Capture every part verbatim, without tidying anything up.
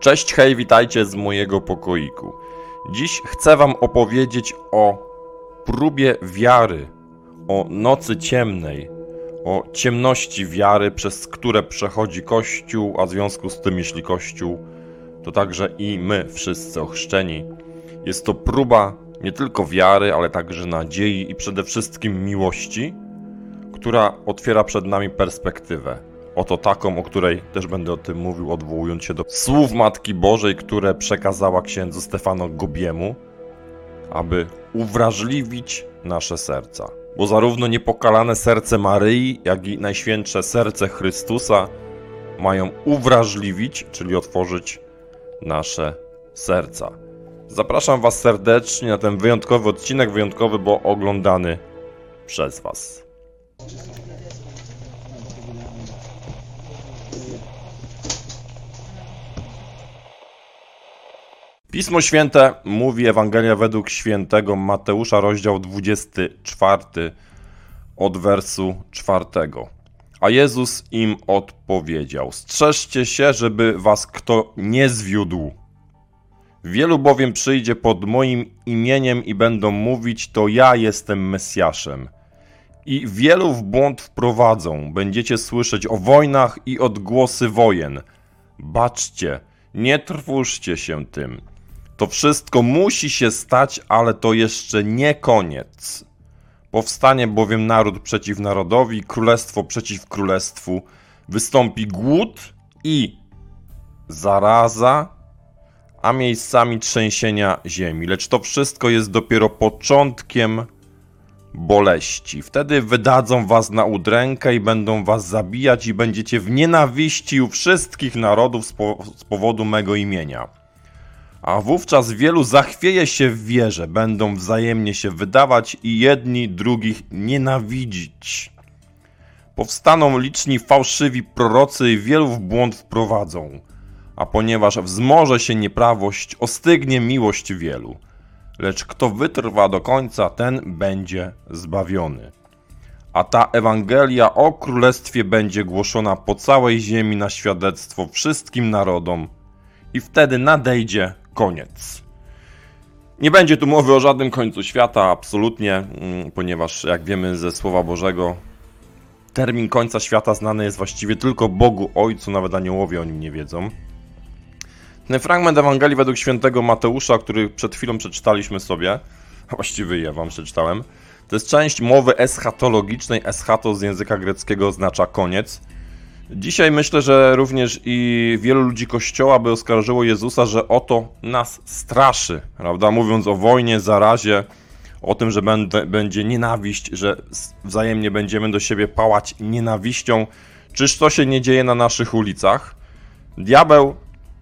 Cześć, hej, witajcie z mojego pokoiku. Dziś chcę wam opowiedzieć o próbie wiary, o nocy ciemnej, o ciemności wiary, przez które przechodzi Kościół, a w związku z tym, jeśli Kościół, to także i my, wszyscy ochrzczeni. Jest to próba nie tylko wiary, ale także nadziei i przede wszystkim miłości, która otwiera przed nami perspektywę. Oto taką, o której też będę o tym mówił, odwołując się do słów Matki Bożej, które przekazała księdzu Stefano Gobiemu, aby uwrażliwić nasze serca. Bo zarówno niepokalane serce Maryi, jak i Najświętsze Serce Chrystusa mają uwrażliwić, czyli otworzyć nasze serca. Zapraszam was serdecznie na ten wyjątkowy odcinek, wyjątkowy, bo oglądany przez was. Pismo Święte mówi, Ewangelia według świętego Mateusza, rozdział dwudziesty czwarty, od wersu czwartego. A Jezus im odpowiedział: strzeżcie się, żeby was kto nie zwiódł. Wielu bowiem przyjdzie pod moim imieniem i będą mówić: to ja jestem Mesjaszem. I wielu w błąd wprowadzą. Będziecie słyszeć o wojnach i odgłosy wojen. Baczcie, nie trwóżcie się tym. To wszystko musi się stać, ale to jeszcze nie koniec. Powstanie bowiem naród przeciw narodowi, królestwo przeciw królestwu. Wystąpi głód i zaraza, a miejscami trzęsienia ziemi. Lecz to wszystko jest dopiero początkiem boleści. Wtedy wydadzą was na udrękę i będą was zabijać i będziecie w nienawiści u wszystkich narodów z, po z powodu mego imienia. A wówczas wielu zachwieje się w wierze, będą wzajemnie się wydawać i jedni drugich nienawidzić. Powstaną liczni fałszywi prorocy i wielu w błąd wprowadzą. A ponieważ wzmoże się nieprawość, ostygnie miłość wielu. Lecz kto wytrwa do końca, ten będzie zbawiony. A ta Ewangelia o Królestwie będzie głoszona po całej ziemi na świadectwo wszystkim narodom i wtedy nadejdzie koniec. Nie będzie tu mowy o żadnym końcu świata, absolutnie, ponieważ jak wiemy ze Słowa Bożego, termin końca świata znany jest właściwie tylko Bogu Ojcu, nawet aniołowie o nim nie wiedzą. Ten fragment Ewangelii według świętego Mateusza, który przed chwilą przeczytaliśmy sobie, a właściwie ja wam przeczytałem, to jest część mowy eschatologicznej. Eschatos z języka greckiego oznacza koniec. Dzisiaj myślę, że również i wielu ludzi Kościoła by oskarżyło Jezusa, że oto nas straszy, prawda? Mówiąc o wojnie, zarazie, o tym, że będę, będzie nienawiść, że wzajemnie będziemy do siebie pałać nienawiścią. Czyż to się nie dzieje na naszych ulicach? Diabeł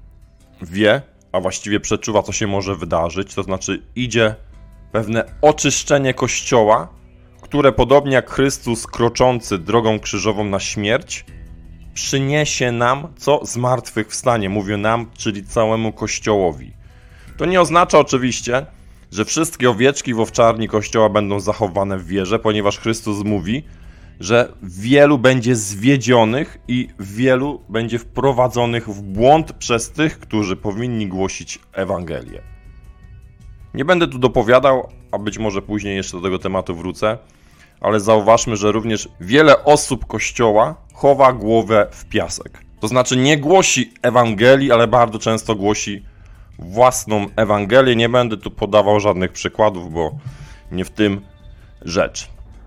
wie, a właściwie przeczuwa, co się może wydarzyć, to znaczy idzie pewne oczyszczenie Kościoła, które podobnie jak Chrystus kroczący drogą krzyżową na śmierć, przyniesie nam, co zmartwychwstanie, mówię nam, czyli całemu Kościołowi. To nie oznacza oczywiście, że wszystkie owieczki w owczarni Kościoła będą zachowane w wierze, ponieważ Chrystus mówi, że wielu będzie zwiedzionych i wielu będzie wprowadzonych w błąd przez tych, którzy powinni głosić Ewangelię. Nie będę tu dopowiadał, a być może później jeszcze do tego tematu wrócę, ale zauważmy, że również wiele osób Kościoła chowa głowę w piasek. To znaczy nie głosi Ewangelii, ale bardzo często głosi własną Ewangelię. Nie będę tu podawał żadnych przykładów, bo nie w tym rzecz.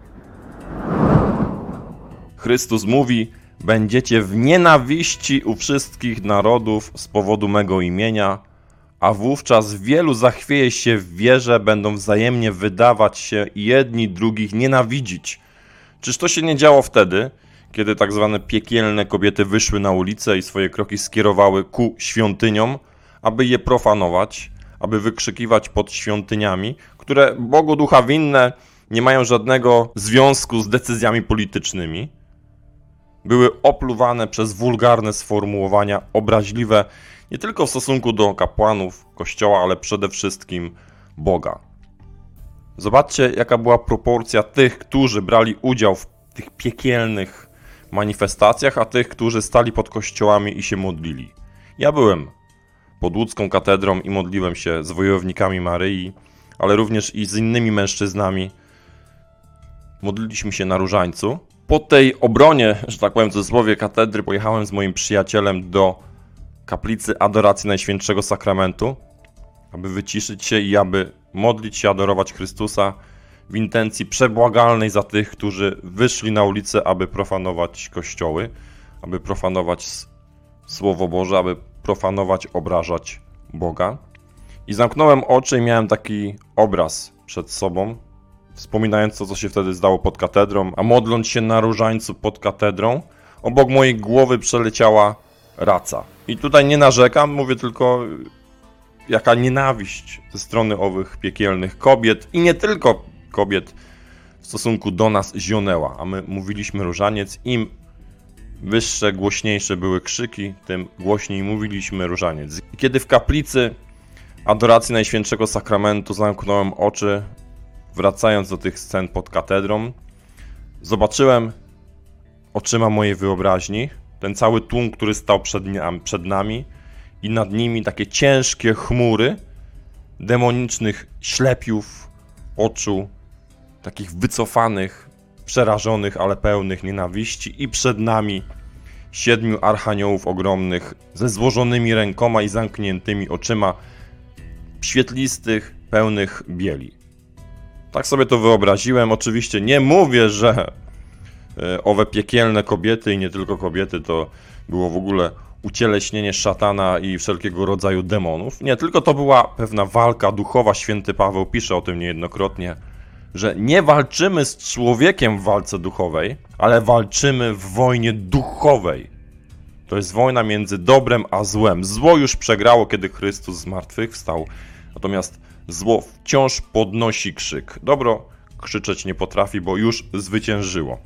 Chrystus mówi: będziecie w nienawiści u wszystkich narodów z powodu mego imienia, a wówczas wielu zachwieje się w wierze, będą wzajemnie wydawać się i jedni drugich nienawidzić. Czyż to się nie działo wtedy, kiedy tak zwane piekielne kobiety wyszły na ulicę i swoje kroki skierowały ku świątyniom, aby je profanować, aby wykrzykiwać pod świątyniami, które Bogu ducha winne nie mają żadnego związku z decyzjami politycznymi? Były opluwane przez wulgarne sformułowania, obraźliwe nie tylko w stosunku do kapłanów Kościoła, ale przede wszystkim Boga. Zobaczcie, jaka była proporcja tych, którzy brali udział w tych piekielnych manifestacjach, a tych, którzy stali pod kościołami i się modlili. Ja byłem pod łódzką katedrą i modliłem się z wojownikami Maryi, ale również i z innymi mężczyznami. Modliliśmy się na różańcu. Po tej obronie, że tak powiem w cudzysłowie, katedry pojechałem z moim przyjacielem do kaplicy Adoracji Najświętszego Sakramentu, aby wyciszyć się i aby modlić się, adorować Chrystusa w intencji przebłagalnej za tych, którzy wyszli na ulicę, aby profanować kościoły, aby profanować Słowo Boże, aby profanować, obrażać Boga. I zamknąłem oczy i miałem taki obraz przed sobą, wspominając to, co się wtedy zdało pod katedrą, a modląc się na różańcu pod katedrą, obok mojej głowy przeleciała raca. I tutaj nie narzekam, mówię tylko, jaka nienawiść ze strony owych piekielnych kobiet i nie tylko kobiet w stosunku do nas zionęła. A my mówiliśmy różaniec, im wyższe, głośniejsze były krzyki, tym głośniej mówiliśmy różaniec. I kiedy w kaplicy Adoracji Najświętszego Sakramentu zamknąłem oczy, wracając do tych scen pod katedrą, zobaczyłem oczyma mojej wyobraźni ten cały tłum, który stał przed, przed nami i nad nimi takie ciężkie chmury demonicznych ślepiów oczu, takich wycofanych, przerażonych, ale pełnych nienawiści i przed nami siedmiu archaniołów ogromnych ze złożonymi rękoma i zamkniętymi oczyma, świetlistych, pełnych bieli. Tak sobie to wyobraziłem. Oczywiście nie mówię, że owe piekielne kobiety i nie tylko kobiety to było w ogóle ucieleśnienie szatana i wszelkiego rodzaju demonów. Nie, tylko to była pewna walka duchowa. Święty Paweł pisze o tym niejednokrotnie, że nie walczymy z człowiekiem w walce duchowej, ale walczymy w wojnie duchowej. To jest wojna między dobrem a złem. Zło już przegrało, kiedy Chrystus zmartwychwstał, natomiast zło wciąż podnosi krzyk. Dobro krzyczeć nie potrafi, bo już zwyciężyło.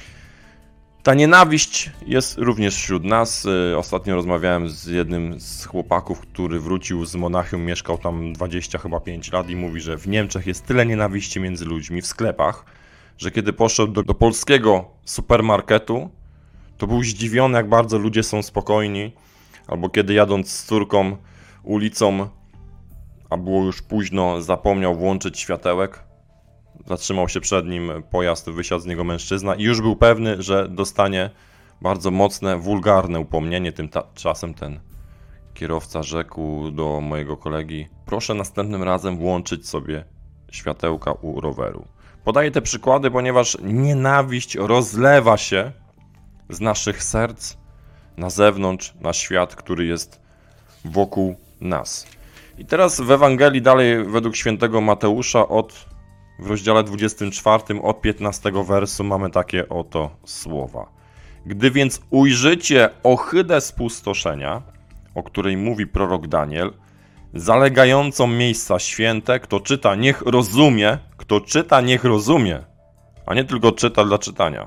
Ta nienawiść jest również wśród nas. Ostatnio rozmawiałem z jednym z chłopaków, który wrócił z Monachium, mieszkał tam dwadzieścia chyba pięć lat i mówi, że w Niemczech jest tyle nienawiści między ludźmi w sklepach, że kiedy poszedł do, do polskiego supermarketu, to był zdziwiony, jak bardzo ludzie są spokojni, albo kiedy jadąc z córką ulicą, a było już późno, zapomniał włączyć światełek, zatrzymał się przed nim pojazd, wysiadł z niego mężczyzna i już był pewny, że dostanie bardzo mocne, wulgarne upomnienie. Tymczasem ten kierowca rzekł do mojego kolegi: proszę następnym razem włączyć sobie światełka u roweru. Podaję te przykłady, ponieważ nienawiść rozlewa się z naszych serc na zewnątrz, na świat, który jest wokół nas. I teraz w Ewangelii dalej według świętego Mateusza od w rozdziale dwudziestym czwartym od piętnastego wersu mamy takie oto słowa. Gdy więc ujrzycie ohydę spustoszenia, o której mówi prorok Daniel, zalegającą miejsca święte, kto czyta, niech rozumie, kto czyta, niech rozumie, a nie tylko czyta dla czytania.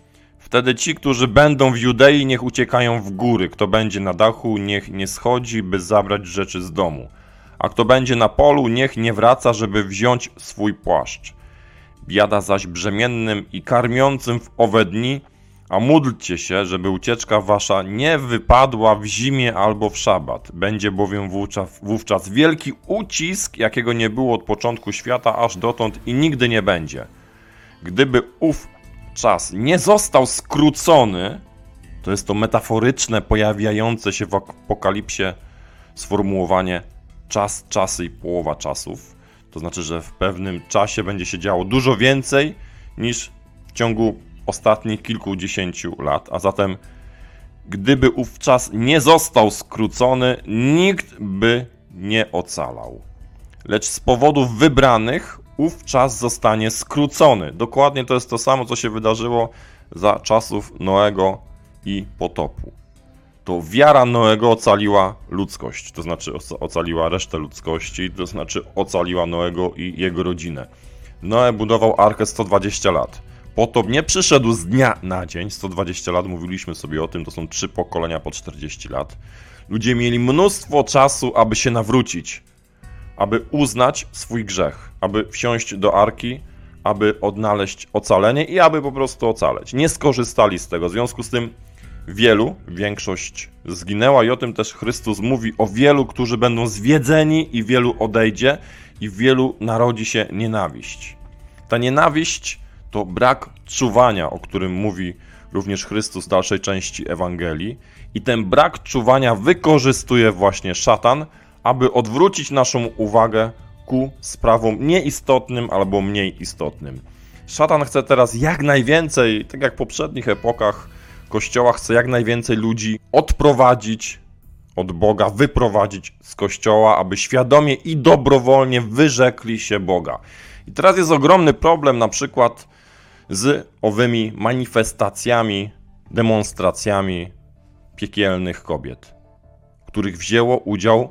Wtedy ci, którzy będą w Judei, niech uciekają w góry, kto będzie na dachu, niech nie schodzi, by zabrać rzeczy z domu. A kto będzie na polu, niech nie wraca, żeby wziąć swój płaszcz. Biada zaś brzemiennym i karmiącym w owe dni, a módlcie się, żeby ucieczka wasza nie wypadła w zimie albo w szabat. Będzie bowiem wówczas, wówczas wielki ucisk, jakiego nie było od początku świata aż dotąd i nigdy nie będzie. Gdyby ów czas nie został skrócony, to jest to metaforyczne, pojawiające się w Apokalipsie sformułowanie czas, czasy i połowa czasów. To znaczy, że w pewnym czasie będzie się działo dużo więcej niż w ciągu ostatnich kilkudziesięciu lat. A zatem, gdyby ów czas nie został skrócony, nikt by nie ocalał. Lecz z powodów wybranych ów czas zostanie skrócony. Dokładnie to jest to samo, co się wydarzyło za czasów Noego i potopu. To wiara Noego ocaliła ludzkość, to znaczy ocaliła resztę ludzkości, to znaczy ocaliła Noego i jego rodzinę. Noe budował arkę sto dwadzieścia lat. Potop nie przyszedł z dnia na dzień, sto dwadzieścia lat, mówiliśmy sobie o tym, to są trzy pokolenia po czterdzieści lat. Ludzie mieli mnóstwo czasu, aby się nawrócić, aby uznać swój grzech, aby wsiąść do arki, aby odnaleźć ocalenie i aby po prostu ocaleć. Nie skorzystali z tego, w związku z tym wielu, większość zginęła i o tym też Chrystus mówi o wielu, którzy będą zwiedzeni i wielu odejdzie i w wielu narodzi się nienawiść. Ta nienawiść to brak czuwania, o którym mówi również Chrystus w dalszej części Ewangelii i ten brak czuwania wykorzystuje właśnie szatan, aby odwrócić naszą uwagę ku sprawom nieistotnym albo mniej istotnym. Szatan chce teraz jak najwięcej, tak jak w poprzednich epokach Kościoła, chce jak najwięcej ludzi odprowadzić od Boga, wyprowadzić z Kościoła, aby świadomie i dobrowolnie wyrzekli się Boga. I teraz jest ogromny problem na przykład z owymi manifestacjami, demonstracjami piekielnych kobiet, w których wzięło udział,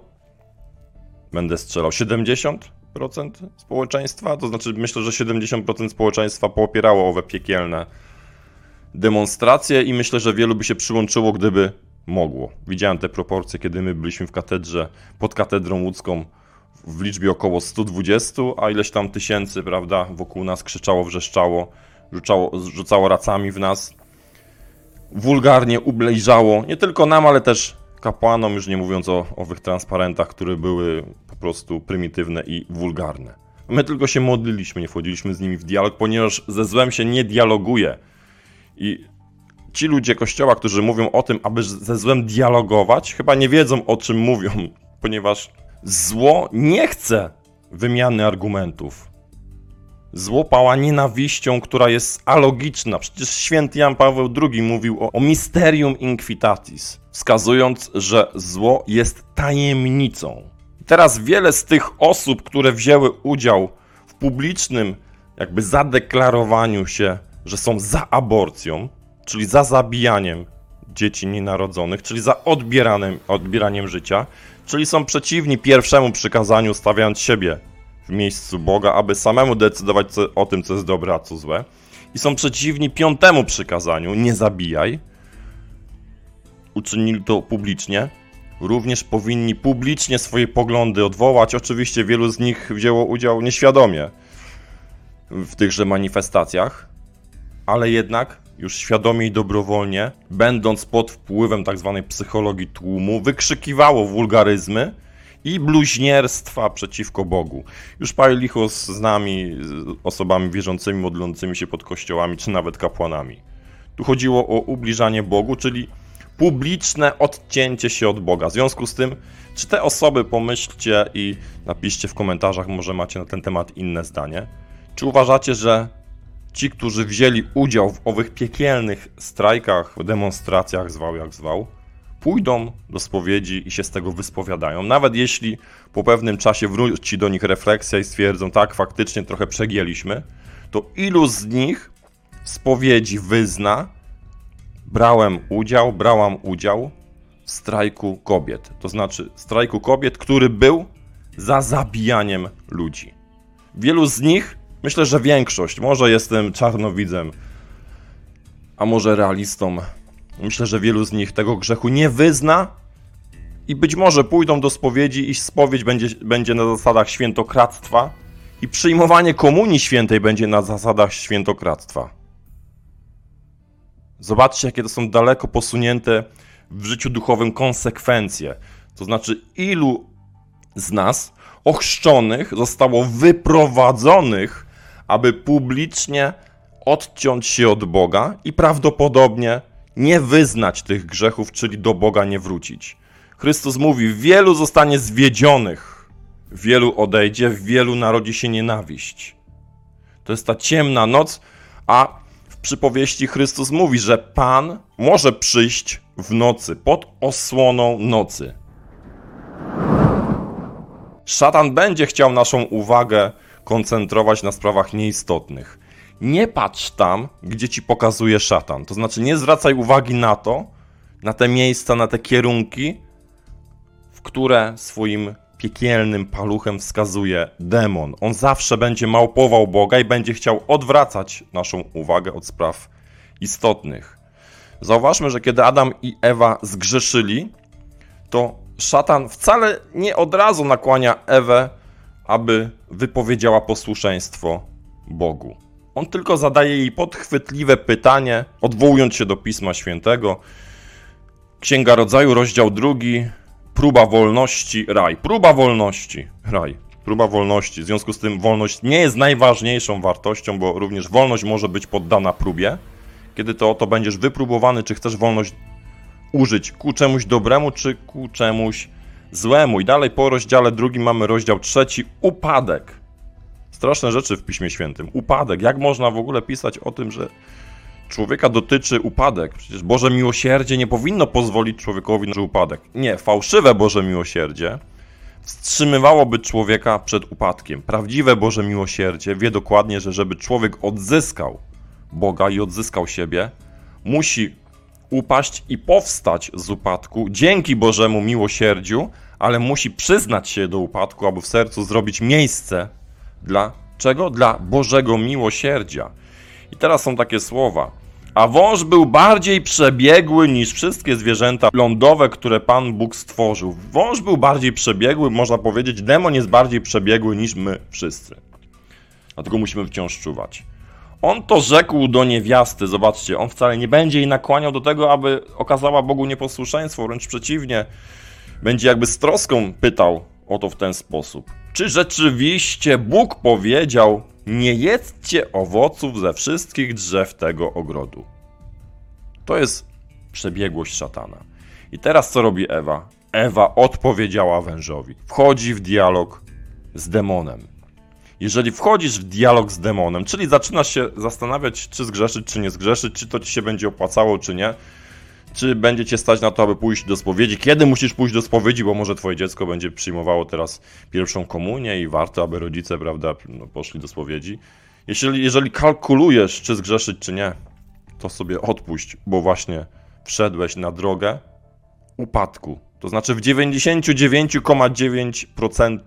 będę strzelał, siedemdziesiąt procent społeczeństwa, to znaczy myślę, że siedemdziesiąt procent społeczeństwa popierało owe piekielne demonstracje i myślę, że wielu by się przyłączyło, gdyby mogło. Widziałem te proporcje, kiedy my byliśmy w katedrze, pod katedrą łódzką w liczbie około stu dwudziestu, a ileś tam tysięcy, prawda, wokół nas krzyczało, wrzeszczało, rzucało, rzucało racami w nas, wulgarnie ubliżało, nie tylko nam, ale też kapłanom, już nie mówiąc o owych transparentach, które były po prostu prymitywne i wulgarne. My tylko się modliliśmy, nie wchodziliśmy z nimi w dialog, ponieważ ze złem się nie dialoguje. I ci ludzie Kościoła, którzy mówią o tym, aby ze złem dialogować, chyba nie wiedzą, o czym mówią, ponieważ zło nie chce wymiany argumentów. Zło pała nienawiścią, która jest alogiczna. Przecież święty Jan Paweł drugi mówił o, o mysterium inquitatis, wskazując, że zło jest tajemnicą. Teraz wiele z tych osób, które wzięły udział w publicznym jakby zadeklarowaniu się, że są za aborcją, czyli za zabijaniem dzieci nienarodzonych, czyli za odbieraniem, odbieraniem życia, czyli są przeciwni pierwszemu przykazaniu, stawiając siebie w miejscu Boga, aby samemu decydować co, o tym, co jest dobre, a co złe. I są przeciwni piątemu przykazaniu, nie zabijaj. Uczynili to publicznie. Również powinni publicznie swoje poglądy odwołać. Oczywiście wielu z nich wzięło udział nieświadomie w tychże manifestacjach, ale jednak już świadomie i dobrowolnie, będąc pod wpływem tak zwanej psychologii tłumu, wykrzykiwało wulgaryzmy i bluźnierstwa przeciwko Bogu. Już pali licho z nami, z osobami wierzącymi, modlącymi się pod kościołami, czy nawet kapłanami. Tu chodziło o ubliżanie Bogu, czyli publiczne odcięcie się od Boga. W związku z tym, czy te osoby, pomyślcie i napiszcie w komentarzach, może macie na ten temat inne zdanie, czy uważacie, że ci, którzy wzięli udział w owych piekielnych strajkach, demonstracjach, zwał jak zwał, pójdą do spowiedzi i się z tego wyspowiadają, nawet jeśli po pewnym czasie wróci do nich refleksja i stwierdzą, tak, faktycznie trochę przegięliśmy, to ilu z nich w spowiedzi wyzna, brałem udział, brałam udział w strajku kobiet, to znaczy strajku kobiet, który był za zabijaniem ludzi. Wielu z nich, myślę, że większość, może jestem czarnowidzem, a może realistą, myślę, że wielu z nich tego grzechu nie wyzna i być może pójdą do spowiedzi i spowiedź będzie, będzie na zasadach świętokradztwa i przyjmowanie komunii świętej będzie na zasadach świętokradztwa. Zobaczcie, jakie to są daleko posunięte w życiu duchowym konsekwencje. To znaczy, ilu z nas ochrzczonych zostało wyprowadzonych, aby publicznie odciąć się od Boga i prawdopodobnie nie wyznać tych grzechów, czyli do Boga nie wrócić. Chrystus mówi, wielu zostanie zwiedzionych, wielu odejdzie, w wielu narodzi się nienawiść. To jest ta ciemna noc, a w przypowieści Chrystus mówi, że Pan może przyjść w nocy, pod osłoną nocy. Szatan będzie chciał naszą uwagę koncentrować na sprawach nieistotnych. Nie patrz tam, gdzie ci pokazuje szatan. To znaczy nie zwracaj uwagi na to, na te miejsca, na te kierunki, w które swoim piekielnym paluchem wskazuje demon. On zawsze będzie małpował Boga i będzie chciał odwracać naszą uwagę od spraw istotnych. Zauważmy, że kiedy Adam i Ewa zgrzeszyli, to szatan wcale nie od razu nakłania Ewę, aby wypowiedziała posłuszeństwo Bogu. On tylko zadaje jej podchwytliwe pytanie, odwołując się do Pisma Świętego, Księga Rodzaju, rozdział drugi. Próba wolności, raj. Próba wolności, raj. Próba wolności. W związku z tym wolność nie jest najważniejszą wartością, bo również wolność może być poddana próbie. Kiedy to oto będziesz wypróbowany, czy chcesz wolność użyć ku czemuś dobremu, czy ku czemuś złemu. I dalej po rozdziale drugim mamy rozdział trzeci, upadek. Straszne rzeczy w Piśmie Świętym. Upadek. Jak można w ogóle pisać o tym, że człowieka dotyczy upadek? Przecież Boże miłosierdzie nie powinno pozwolić człowiekowi na upadek. Nie, fałszywe Boże miłosierdzie wstrzymywałoby człowieka przed upadkiem. Prawdziwe Boże miłosierdzie wie dokładnie, że żeby człowiek odzyskał Boga i odzyskał siebie, musi upaść i powstać z upadku dzięki Bożemu miłosierdziu, ale musi przyznać się do upadku, aby w sercu zrobić miejsce dla czego? Dla Bożego miłosierdzia. I teraz są takie słowa. A wąż był bardziej przebiegły niż wszystkie zwierzęta lądowe, które Pan Bóg stworzył. Wąż był bardziej przebiegły, można powiedzieć, demon jest bardziej przebiegły niż my wszyscy. Dlatego musimy wciąż czuwać. On to rzekł do niewiasty, zobaczcie, on wcale nie będzie jej nakłaniał do tego, aby okazała Bogu nieposłuszeństwo, wręcz przeciwnie, będzie jakby z troską pytał o to w ten sposób. Czy rzeczywiście Bóg powiedział, nie jedzcie owoców ze wszystkich drzew tego ogrodu? To jest przebiegłość szatana. I teraz co robi Ewa? Ewa odpowiedziała wężowi. Wchodzi w dialog z demonem. Jeżeli wchodzisz w dialog z demonem, czyli zaczynasz się zastanawiać, czy zgrzeszyć, czy nie zgrzeszyć, czy to ci się będzie opłacało, czy nie, czy będzie cię stać na to, aby pójść do spowiedzi, kiedy musisz pójść do spowiedzi, bo może twoje dziecko będzie przyjmowało teraz pierwszą komunię i warto, aby rodzice, prawda, no, poszli do spowiedzi. Jeżeli, jeżeli kalkulujesz, czy zgrzeszyć, czy nie, to sobie odpuść, bo właśnie wszedłeś na drogę upadku. To znaczy w dziewięćdziesiąt dziewięć przecinek dziewięć procent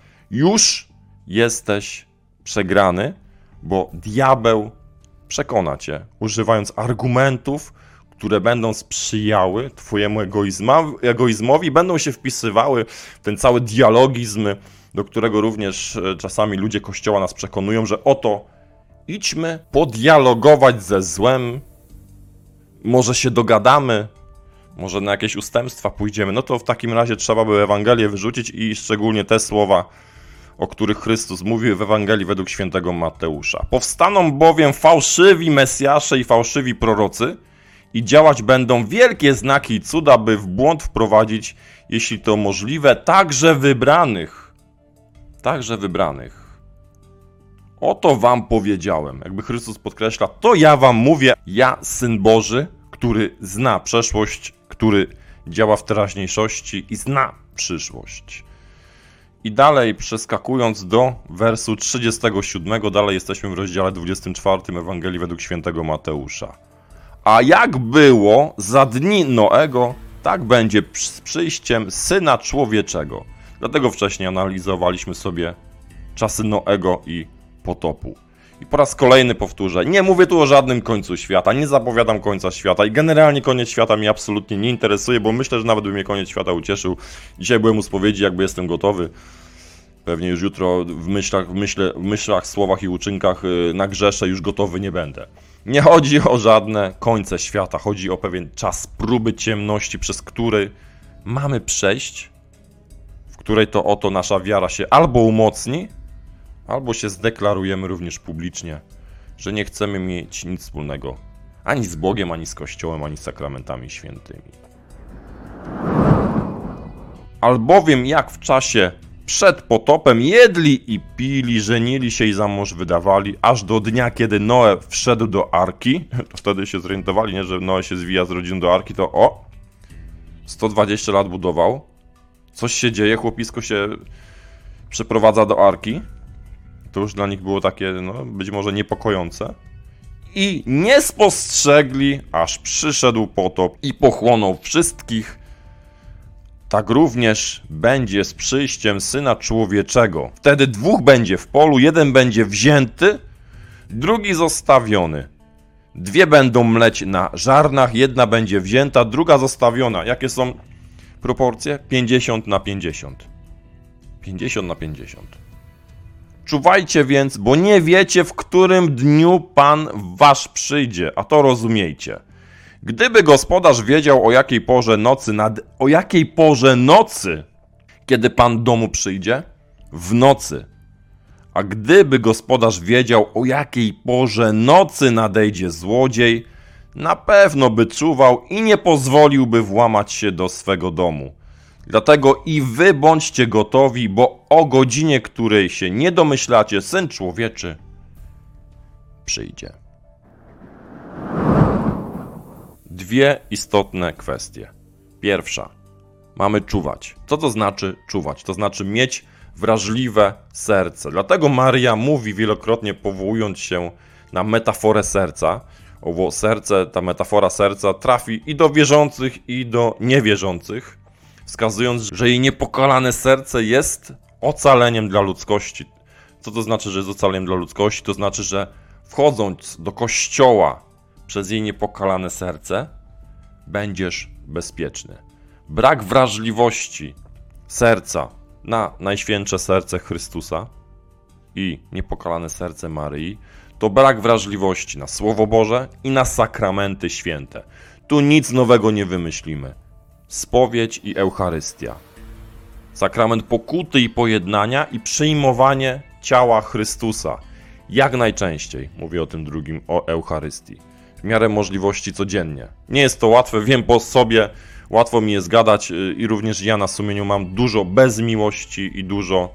już jesteś przegrany, bo diabeł przekona cię, używając argumentów, które będą sprzyjały twojemu egoizmowi, będą się wpisywały w ten cały dialogizm, do którego również czasami ludzie Kościoła nas przekonują, że oto idźmy podialogować ze złem, może się dogadamy, może na jakieś ustępstwa pójdziemy. No to w takim razie trzeba by Ewangelię wyrzucić i szczególnie te słowa, o których Chrystus mówił w Ewangelii według świętego Mateusza. Powstaną bowiem fałszywi Mesjasze i fałszywi prorocy i działać będą wielkie znaki i cuda, by w błąd wprowadzić, jeśli to możliwe, także wybranych. Także wybranych. Oto wam powiedziałem. Jakby Chrystus podkreśla, to ja wam mówię, ja, Syn Boży, który zna przeszłość, który działa w teraźniejszości i zna przyszłość. I dalej przeskakując do wersu trzydziestego siódmego, dalej jesteśmy w rozdziale dwudziestym czwartym Ewangelii według świętego Mateusza. A jak było za dni Noego, tak będzie z przyjściem Syna Człowieczego. Dlatego wcześniej analizowaliśmy sobie czasy Noego i potopu. I po raz kolejny powtórzę, nie mówię tu o żadnym końcu świata, nie zapowiadam końca świata i generalnie koniec świata mnie absolutnie nie interesuje, bo myślę, że nawet by mnie koniec świata ucieszył. Dzisiaj byłem u spowiedzi, jakby jestem gotowy. Pewnie już jutro w myślach, w, myśle, w myślach, słowach i uczynkach nagrzeszę, już gotowy nie będę. Nie chodzi o żadne końce świata, chodzi o pewien czas próby ciemności, przez który mamy przejść, w której to oto nasza wiara się albo umocni, albo się zdeklarujemy również publicznie, że nie chcemy mieć nic wspólnego ani z Bogiem, ani z Kościołem, ani z sakramentami świętymi. Albowiem jak w czasie przed potopem jedli i pili, żenili się i za mąż wydawali, aż do dnia, kiedy Noe wszedł do arki, to wtedy się zorientowali, nie, że Noe się zwija z rodziną do arki, to o, sto dwadzieścia lat budował, coś się dzieje, chłopisko się przeprowadza do arki. To już dla nich było takie, no, być może niepokojące. I nie spostrzegli, aż przyszedł potop i pochłonął wszystkich. Tak również będzie z przyjściem Syna Człowieczego. Wtedy dwóch będzie w polu, jeden będzie wzięty, drugi zostawiony. Dwie będą mleć na żarnach, jedna będzie wzięta, druga zostawiona. Jakie są proporcje? pięćdziesiąt na pięćdziesiąt. pięćdziesiąt na pięćdziesiąt. Czuwajcie więc, bo nie wiecie, w którym dniu Pan wasz przyjdzie, a to rozumiejcie. Gdyby gospodarz wiedział, o jakiej porze nocy, nad... o jakiej porze nocy, kiedy pan domu przyjdzie? W nocy. A gdyby gospodarz wiedział, o jakiej porze nocy nadejdzie złodziej, na pewno by czuwał i nie pozwoliłby włamać się do swego domu. Dlatego i wy bądźcie gotowi, bo o godzinie, której się nie domyślacie, Syn Człowieczy przyjdzie. Dwie istotne kwestie. Pierwsza. Mamy czuwać. Co to znaczy czuwać? To znaczy mieć wrażliwe serce. Dlatego Maryja mówi wielokrotnie, powołując się na metaforę serca. Owo serce, ta metafora serca trafi i do wierzących, i do niewierzących, wskazując, że jej niepokalane serce jest ocaleniem dla ludzkości. Co to znaczy, że jest ocaleniem dla ludzkości? To znaczy, że wchodząc do kościoła przez jej niepokalane serce, będziesz bezpieczny. Brak wrażliwości serca na Najświętsze Serce Chrystusa i niepokalane serce Maryi to brak wrażliwości na Słowo Boże i na sakramenty święte. Tu nic nowego nie wymyślimy. Spowiedź i Eucharystia. Sakrament pokuty i pojednania i przyjmowanie ciała Chrystusa. Jak najczęściej, mówię o tym drugim, o Eucharystii. W miarę możliwości codziennie. Nie jest to łatwe, wiem po sobie, łatwo mi jest gadać i również ja na sumieniu mam dużo bezmiłości i dużo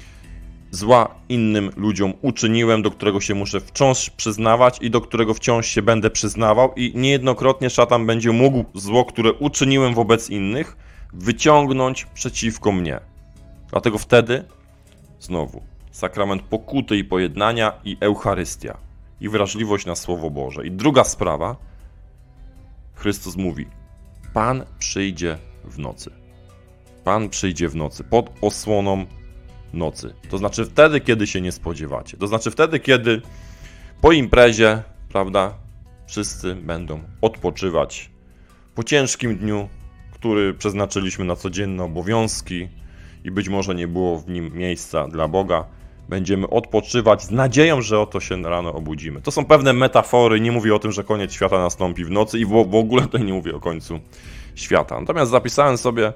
zła innym ludziom uczyniłem, do którego się muszę wciąż przyznawać i do którego wciąż się będę przyznawał i niejednokrotnie szatan będzie mógł zło, które uczyniłem wobec innych, wyciągnąć przeciwko mnie. Dlatego wtedy, znowu, sakrament pokuty i pojednania i Eucharystia i wrażliwość na Słowo Boże. I druga sprawa, Chrystus mówi, Pan przyjdzie w nocy. Pan przyjdzie w nocy, pod osłoną nocy. To znaczy wtedy, kiedy się nie spodziewacie. To znaczy wtedy, kiedy po imprezie, prawda, wszyscy będą odpoczywać. Po ciężkim dniu, który przeznaczyliśmy na codzienne obowiązki i być może nie było w nim miejsca dla Boga, będziemy odpoczywać z nadzieją, że oto się rano obudzimy. To są pewne metafory, nie mówię o tym, że koniec świata nastąpi w nocy i w, w ogóle tutaj nie mówię o końcu świata. Natomiast zapisałem sobie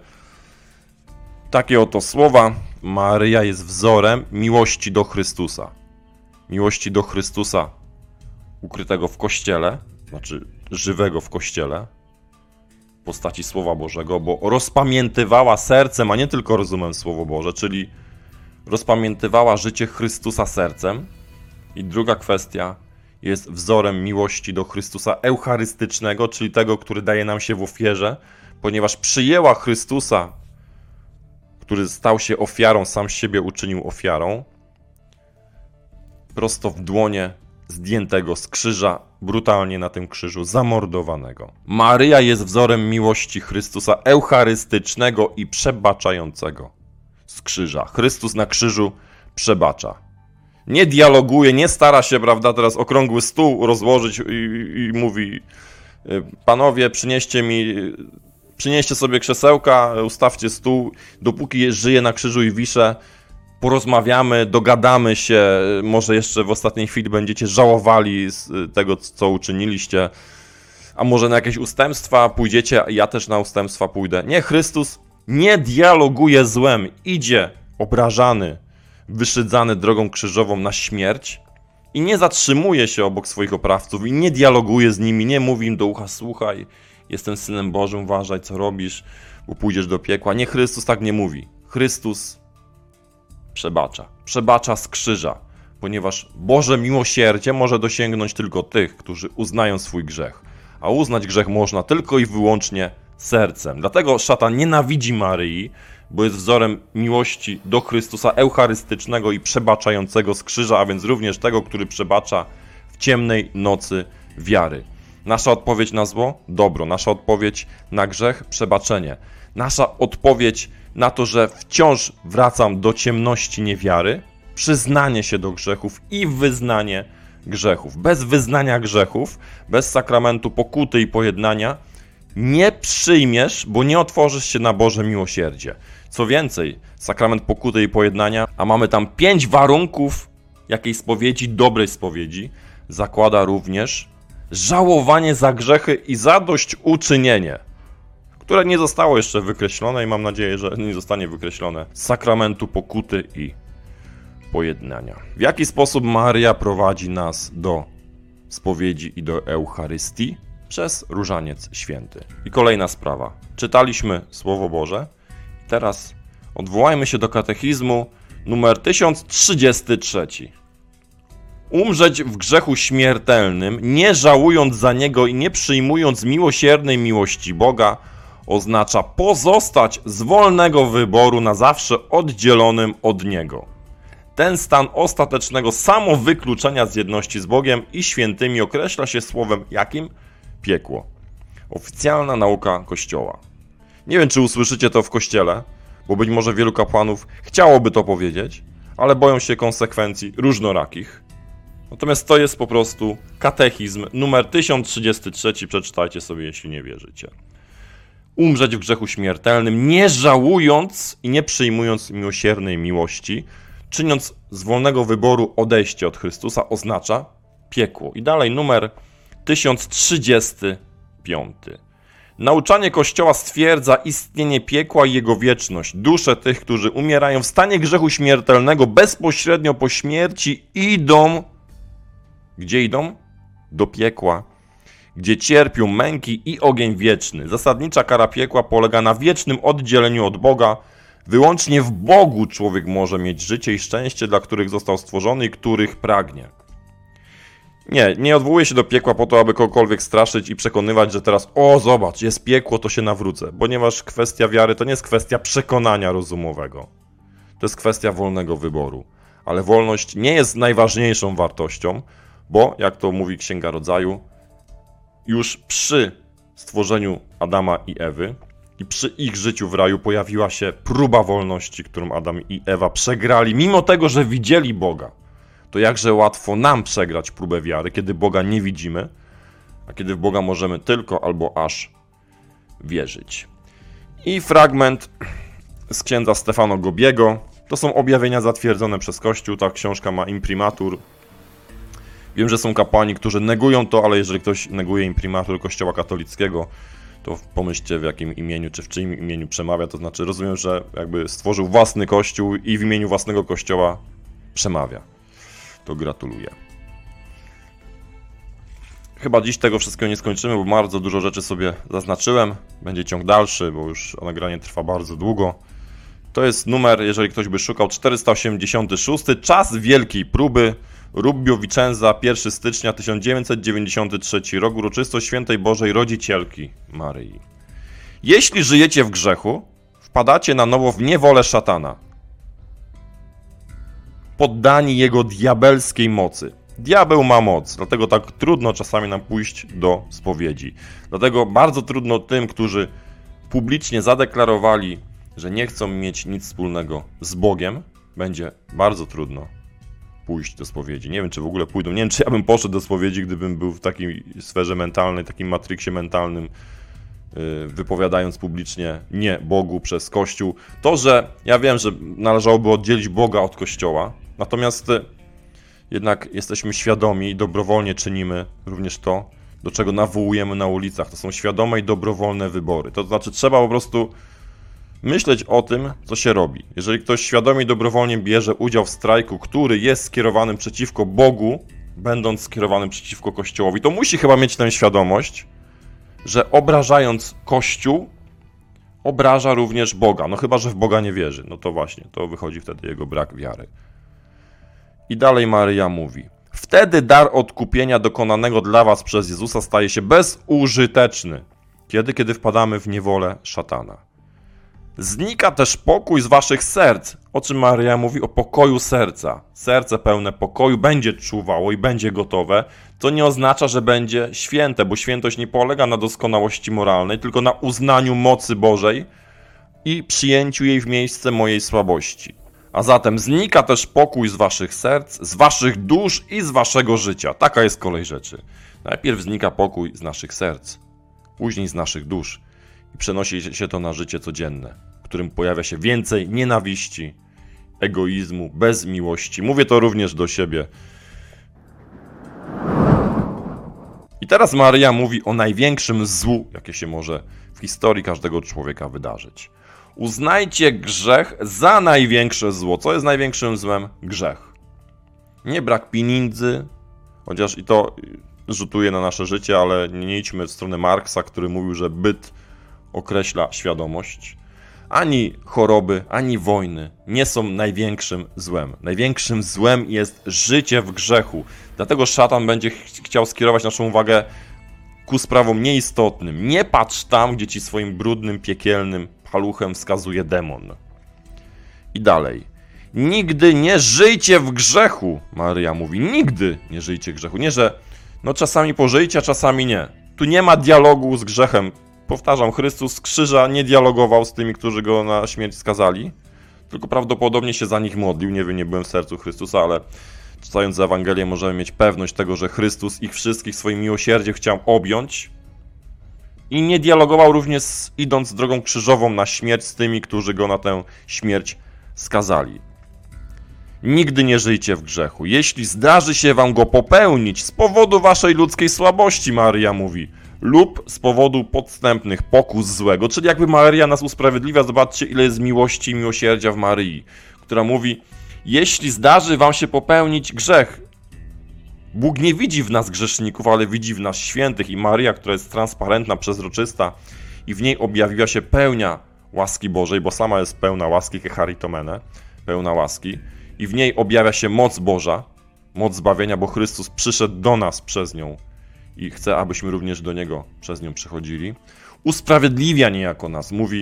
takie oto słowa. Maryja jest wzorem miłości do Chrystusa. Miłości do Chrystusa ukrytego w Kościele, znaczy żywego w Kościele, w postaci Słowa Bożego, bo rozpamiętywała sercem, a nie tylko rozumem Słowo Boże, czyli rozpamiętywała życie Chrystusa sercem. I druga kwestia jest wzorem miłości do Chrystusa eucharystycznego, czyli tego, który daje nam się w ofierze, ponieważ przyjęła Chrystusa, który stał się ofiarą, sam z siebie uczynił ofiarą, prosto w dłonie zdjętego z krzyża, brutalnie na tym krzyżu zamordowanego. Maryja jest wzorem miłości Chrystusa eucharystycznego i przebaczającego z krzyża. Chrystus na krzyżu przebacza. Nie dialoguje, nie stara się, prawda, teraz okrągły stół rozłożyć i, i mówi, panowie, przynieście mi... Przynieście sobie krzesełka, ustawcie stół, dopóki żyję na krzyżu i wiszę, porozmawiamy, dogadamy się, może jeszcze w ostatniej chwili będziecie żałowali z tego, co uczyniliście, a może na jakieś ustępstwa pójdziecie, ja też na ustępstwa pójdę. Nie, Chrystus nie dialoguje złem, idzie obrażany, wyszydzany drogą krzyżową na śmierć i nie zatrzymuje się obok swoich oprawców i nie dialoguje z nimi, nie mówi im do ucha, słuchaj, jestem Synem Bożym, uważaj, co robisz, bo pójdziesz do piekła. Nie, Chrystus tak nie mówi. Chrystus przebacza. Przebacza z krzyża, ponieważ Boże miłosierdzie może dosięgnąć tylko tych, którzy uznają swój grzech. A uznać grzech można tylko i wyłącznie sercem. Dlatego szatan nienawidzi Maryi, bo jest wzorem miłości do Chrystusa eucharystycznego i przebaczającego z krzyża, a więc również tego, który przebacza w ciemnej nocy wiary. Nasza odpowiedź na zło? Dobro. Nasza odpowiedź na grzech? Przebaczenie. Nasza odpowiedź na to, że wciąż wracam do ciemności niewiary? Przyznanie się do grzechów i wyznanie grzechów. Bez wyznania grzechów, bez sakramentu pokuty i pojednania nie przyjmiesz, bo nie otworzysz się na Boże miłosierdzie. Co więcej, sakrament pokuty i pojednania, a mamy tam pięć warunków jakiej spowiedzi, dobrej spowiedzi, zakłada również żałowanie za grzechy i zadośćuczynienie, które nie zostało jeszcze wykreślone i mam nadzieję, że nie zostanie wykreślone z sakramentu pokuty i pojednania. W jaki sposób Maryja prowadzi nas do spowiedzi i do Eucharystii? Przez Różaniec Święty. I kolejna sprawa. Czytaliśmy Słowo Boże. Teraz odwołajmy się do katechizmu numer tysiąc trzydziesty trzeci. Umrzeć w grzechu śmiertelnym, nie żałując za niego i nie przyjmując miłosiernej miłości Boga, oznacza pozostać z wolnego wyboru na zawsze oddzielonym od Niego. Ten stan ostatecznego samowykluczenia z jedności z Bogiem i świętymi określa się słowem jakim? Piekło. Oficjalna nauka Kościoła. Nie wiem, czy usłyszycie to w Kościele, bo być może wielu kapłanów chciałoby to powiedzieć, ale boją się konsekwencji różnorakich. Natomiast to jest po prostu katechizm numer tysiąc trzydziesty trzeci, przeczytajcie sobie, jeśli nie wierzycie. Umrzeć w grzechu śmiertelnym, nie żałując i nie przyjmując miłosiernej miłości, czyniąc z wolnego wyboru odejście od Chrystusa, oznacza piekło. I dalej numer tysiąc trzydziesty piąty. Nauczanie Kościoła stwierdza istnienie piekła i jego wieczność. Dusze tych, którzy umierają w stanie grzechu śmiertelnego bezpośrednio po śmierci, idą... Gdzie idą? Do piekła, gdzie cierpią męki i ogień wieczny. Zasadnicza kara piekła polega na wiecznym oddzieleniu od Boga. Wyłącznie w Bogu człowiek może mieć życie i szczęście, dla których został stworzony i których pragnie. Nie, nie odwołuję się do piekła po to, aby kogokolwiek straszyć i przekonywać, że teraz o, zobacz, jest piekło, to się nawrócę. Ponieważ kwestia wiary to nie jest kwestia przekonania rozumowego. To jest kwestia wolnego wyboru. Ale wolność nie jest najważniejszą wartością, bo, jak to mówi Księga Rodzaju, już przy stworzeniu Adama i Ewy i przy ich życiu w raju pojawiła się próba wolności, którą Adam i Ewa przegrali, mimo tego, że widzieli Boga. To jakże łatwo nam przegrać próbę wiary, kiedy Boga nie widzimy, a kiedy w Boga możemy tylko albo aż wierzyć. I fragment z księdza Stefano Gobiego. To są objawienia zatwierdzone przez Kościół. Ta książka ma imprimatur. Wiem, że są kapłani, którzy negują to, ale jeżeli ktoś neguje imprimatur Kościoła katolickiego, to pomyślcie, w jakim imieniu, czy w czyim imieniu przemawia. To znaczy, rozumiem, że jakby stworzył własny kościół i w imieniu własnego kościoła przemawia. To gratuluję. Chyba dziś tego wszystkiego nie skończymy, bo bardzo dużo rzeczy sobie zaznaczyłem. Będzie ciąg dalszy, bo już nagranie trwa bardzo długo. To jest numer, jeżeli ktoś by szukał, czterysta osiemdziesiąty szósty. Czas wielkiej próby. Rubio Vicenza, pierwszego stycznia tysiąc dziewięćset dziewięćdziesiąty trzeci rok, uroczystość Świętej Bożej Rodzicielki Maryi. Jeśli żyjecie w grzechu, wpadacie na nowo w niewolę szatana, poddani jego diabelskiej mocy. Diabeł ma moc, dlatego tak trudno czasami nam pójść do spowiedzi. Dlatego bardzo trudno tym, którzy publicznie zadeklarowali, że nie chcą mieć nic wspólnego z Bogiem, będzie bardzo trudno pójść do spowiedzi. Nie wiem, czy w ogóle pójdą. Nie wiem, czy ja bym poszedł do spowiedzi, gdybym był w takiej sferze mentalnej, takim matriksie mentalnym, wypowiadając publicznie nie Bogu przez Kościół. To, że ja wiem, że należałoby oddzielić Boga od Kościoła, natomiast jednak jesteśmy świadomi i dobrowolnie czynimy również to, do czego nawołujemy na ulicach. To są świadome i dobrowolne wybory. To znaczy trzeba po prostu myśleć o tym, co się robi. Jeżeli ktoś świadomie i dobrowolnie bierze udział w strajku, który jest skierowany przeciwko Bogu, będąc skierowany przeciwko Kościołowi, to musi chyba mieć tę świadomość, że obrażając Kościół, obraża również Boga. No chyba, że w Boga nie wierzy. No to właśnie, to wychodzi wtedy jego brak wiary. I dalej Maryja mówi: wtedy dar odkupienia dokonanego dla was przez Jezusa staje się bezużyteczny. Kiedy? Kiedy wpadamy w niewolę szatana. Znika też pokój z waszych serc. O czym Maryja mówi? O pokoju serca. Serce pełne pokoju będzie czuwało i będzie gotowe. To nie oznacza, że będzie święte, bo świętość nie polega na doskonałości moralnej, tylko na uznaniu mocy Bożej i przyjęciu jej w miejsce mojej słabości. A zatem znika też pokój z waszych serc, z waszych dusz i z waszego życia. Taka jest kolej rzeczy. Najpierw znika pokój z naszych serc, później z naszych dusz i przenosi się to na życie codzienne, w którym pojawia się więcej nienawiści, egoizmu, bez miłości. Mówię to również do siebie. I teraz Maryja mówi o największym złu, jakie się może w historii każdego człowieka wydarzyć. Uznajcie grzech za największe zło. Co jest największym złem? Grzech. Nie brak pieniędzy, chociaż i to rzutuje na nasze życie, ale nie idźmy w stronę Marksa, który mówił, że byt określa świadomość. Ani choroby, ani wojny nie są największym złem. Największym złem jest życie w grzechu. Dlatego szatan będzie ch- chciał skierować naszą uwagę ku sprawom nieistotnym. Nie patrz tam, gdzie ci swoim brudnym, piekielnym paluchem wskazuje demon. I dalej. Nigdy nie żyjcie w grzechu, Maryja mówi. Nigdy nie żyjcie w grzechu. Nie, że no czasami pożyjcie, a czasami nie. Tu nie ma dialogu z grzechem. Powtarzam, Chrystus z krzyża nie dialogował z tymi, którzy go na śmierć skazali, tylko prawdopodobnie się za nich modlił. Nie wiem, nie byłem w sercu Chrystusa, ale czytając Ewangelię możemy mieć pewność tego, że Chrystus ich wszystkich swoim miłosierdziem chciał objąć i nie dialogował również idąc drogą krzyżową na śmierć z tymi, którzy go na tę śmierć skazali. Nigdy nie żyjcie w grzechu. Jeśli zdarzy się wam go popełnić z powodu waszej ludzkiej słabości, Maryja mówi, lub z powodu podstępnych pokus złego, czyli jakby Maryja nas usprawiedliwia, zobaczcie ile jest miłości i miłosierdzia w Maryi, która mówi, jeśli zdarzy wam się popełnić grzech, Bóg nie widzi w nas grzeszników, ale widzi w nas świętych i Maryja, która jest transparentna, przezroczysta i w niej objawiła się pełnia łaski Bożej, bo sama jest pełna łaski, kecharitomene, pełna łaski i w niej objawia się moc Boża, moc zbawienia, bo Chrystus przyszedł do nas przez nią i chce, abyśmy również do Niego przez nią przychodzili. Usprawiedliwia niejako nas, mówi,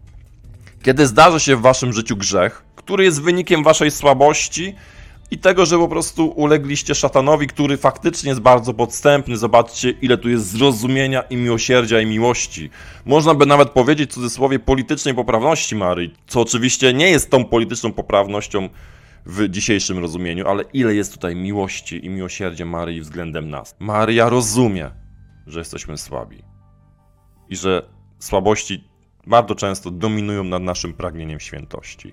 kiedy zdarzy się w waszym życiu grzech, który jest wynikiem waszej słabości i tego, że po prostu ulegliście szatanowi, który faktycznie jest bardzo podstępny. Zobaczcie, ile tu jest zrozumienia i miłosierdzia i miłości. Można by nawet powiedzieć w cudzysłowie politycznej poprawności Maryi, co oczywiście nie jest tą polityczną poprawnością w dzisiejszym rozumieniu, ale ile jest tutaj miłości i miłosierdzia Maryi względem nas. Maryja rozumie, że jesteśmy słabi i że słabości bardzo często dominują nad naszym pragnieniem świętości.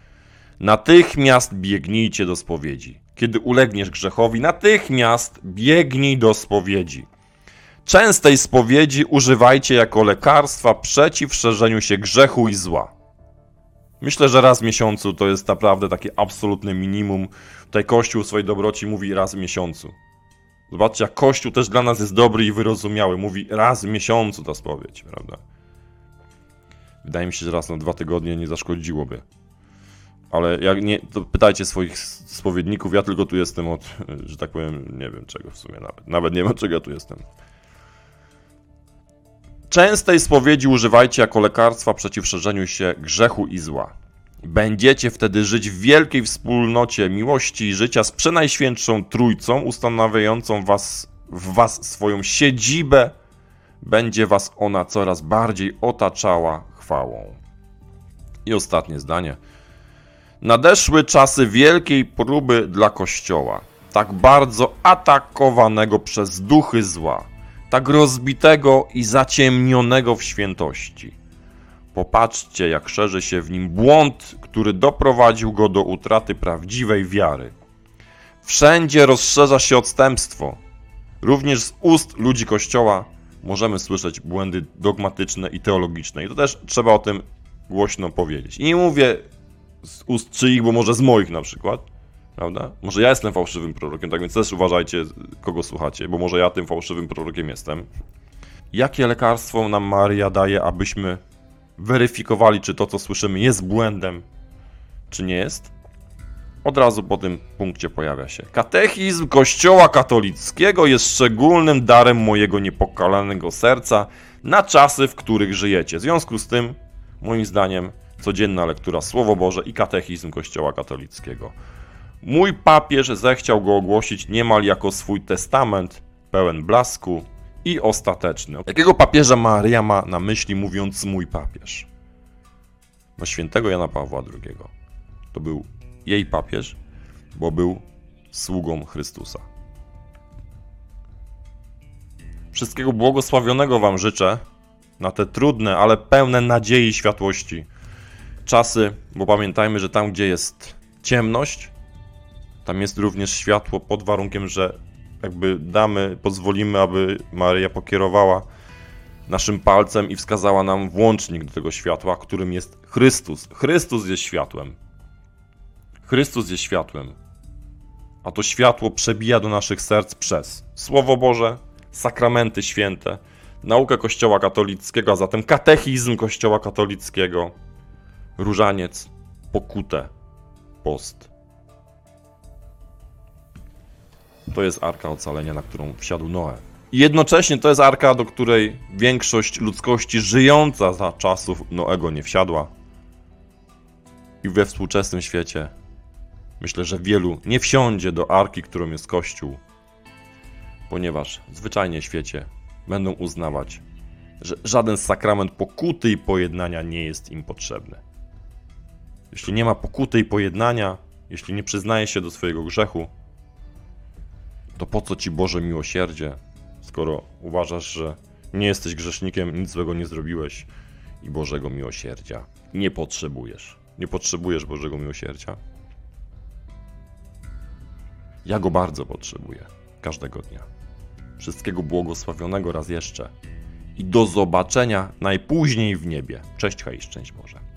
Natychmiast biegnijcie do spowiedzi. Kiedy ulegniesz grzechowi, natychmiast biegnij do spowiedzi. Częstej spowiedzi używajcie jako lekarstwa przeciw szerzeniu się grzechu i zła. Myślę, że raz w miesiącu to jest naprawdę takie absolutne minimum. Tutaj Kościół w swojej dobroci mówi raz w miesiącu. Zobaczcie, jak Kościół też dla nas jest dobry i wyrozumiały. Mówi raz w miesiącu ta spowiedź, prawda? Wydaje mi się, że raz na dwa tygodnie nie zaszkodziłoby. Ale jak nie, to pytajcie swoich spowiedników, ja tylko tu jestem od, że tak powiem, nie wiem czego w sumie nawet. Nawet nie wiem, od czego ja tu jestem. Częstej spowiedzi używajcie jako lekarstwa przeciw szerzeniu się grzechu i zła. Będziecie wtedy żyć w wielkiej wspólnocie miłości i życia z Przenajświętszą Trójcą, ustanawiającą was, w was swoją siedzibę. Będzie was ona coraz bardziej otaczała chwałą. I ostatnie zdanie. Nadeszły czasy wielkiej próby dla Kościoła, tak bardzo atakowanego przez duchy zła, tak rozbitego i zaciemnionego w świętości. Popatrzcie, jak szerzy się w nim błąd, który doprowadził go do utraty prawdziwej wiary. Wszędzie rozszerza się odstępstwo. Również z ust ludzi Kościoła możemy słyszeć błędy dogmatyczne i teologiczne. I to też trzeba o tym głośno powiedzieć. I nie mówię z ust czyich, bo może z moich na przykład, prawda? Może ja jestem fałszywym prorokiem, tak więc też uważajcie, kogo słuchacie, bo może ja tym fałszywym prorokiem jestem. Jakie lekarstwo nam Maryja daje, abyśmy weryfikowali, czy to, co słyszymy, jest błędem, czy nie jest? Od razu po tym punkcie pojawia się. Katechizm Kościoła katolickiego jest szczególnym darem mojego niepokalanego serca na czasy, w których żyjecie. W związku z tym, moim zdaniem, codzienna lektura Słowo Boże i katechizm Kościoła katolickiego. Mój papież zechciał go ogłosić niemal jako swój testament, pełen blasku i ostateczny. Jakiego papieża Maryja ma na myśli, mówiąc mój papież? No świętego Jana Pawła drugiego. To był jej papież, bo był sługą Chrystusa. Wszystkiego błogosławionego wam życzę na te trudne, ale pełne nadziei i światłości czasy, bo pamiętajmy, że tam, gdzie jest ciemność, tam jest również światło pod warunkiem, że jakby damy, pozwolimy, aby Maryja pokierowała naszym palcem i wskazała nam włącznik do tego światła, którym jest Chrystus. Chrystus jest światłem. Chrystus jest światłem. A to światło przebija do naszych serc przez Słowo Boże, sakramenty święte, naukę Kościoła katolickiego, a zatem katechizm Kościoła katolickiego, różaniec, pokutę, post. To jest arka ocalenia, na którą wsiadł Noe. I jednocześnie to jest arka, do której większość ludzkości żyjąca za czasów Noego nie wsiadła. I we współczesnym świecie myślę, że wielu nie wsiądzie do arki, którą jest Kościół, ponieważ zwyczajnie w świecie będą uznawać, że żaden sakrament pokuty i pojednania nie jest im potrzebny. Jeśli nie ma pokuty i pojednania, jeśli nie przyznaje się do swojego grzechu, to po co ci Boże miłosierdzie, skoro uważasz, że nie jesteś grzesznikiem, nic złego nie zrobiłeś i Bożego miłosierdzia nie potrzebujesz. Nie potrzebujesz Bożego miłosierdzia? Ja go bardzo potrzebuję, każdego dnia. Wszystkiego błogosławionego raz jeszcze i do zobaczenia najpóźniej w niebie. Cześć, hej, szczęść Boże.